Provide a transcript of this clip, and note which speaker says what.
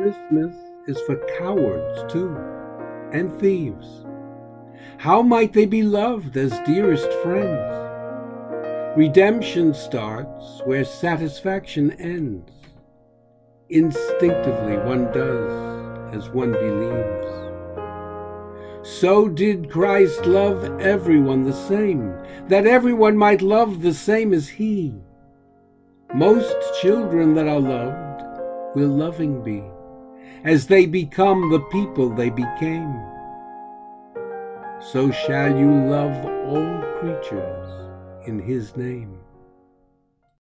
Speaker 1: Christmas is for cowards too, and thieves. How might they be loved as dearest friends? Redemption starts where satisfaction ends. Instinctively one does as one believes. So did Christ love everyone the same, that everyone might love the same as he. Most children that are loved will loving be, as they become the people they became. So shall you love all creatures in his name.